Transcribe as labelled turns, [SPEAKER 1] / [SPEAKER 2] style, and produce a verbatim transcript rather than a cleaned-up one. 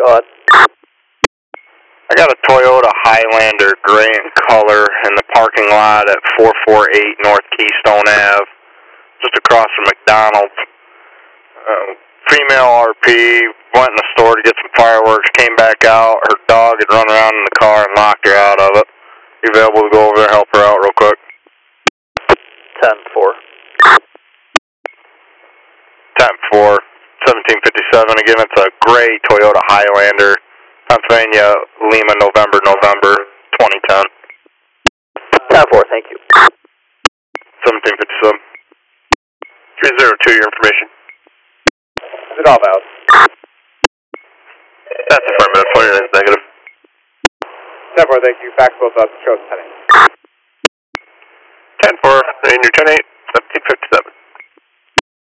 [SPEAKER 1] Go ahead.
[SPEAKER 2] I got a Toyota Highlander gray in color in the parking lot at four forty-eight North Keystone Avenue, just across from McDonald's. Uh, female R P went in the store to get some fireworks, came back out. Her dog had run around in the car and locked her out of it. You available to go over there and help her out real quick?
[SPEAKER 1] ten four.
[SPEAKER 2] ten four, seventeen fifty-seven. Again, it's a gray Toyota Highlander, Pennsylvania, Lima, November, November, twenty ten.
[SPEAKER 1] ten four, thank you.
[SPEAKER 2] seventeen fifty-seven. three zero two, your information.
[SPEAKER 1] Is it all out?
[SPEAKER 2] That's affirmative, twenty-nine is negative.
[SPEAKER 1] ten four, thank you. Back both up, show ten eight.
[SPEAKER 2] ten four, and your ten eight, seventeen fifty-seven.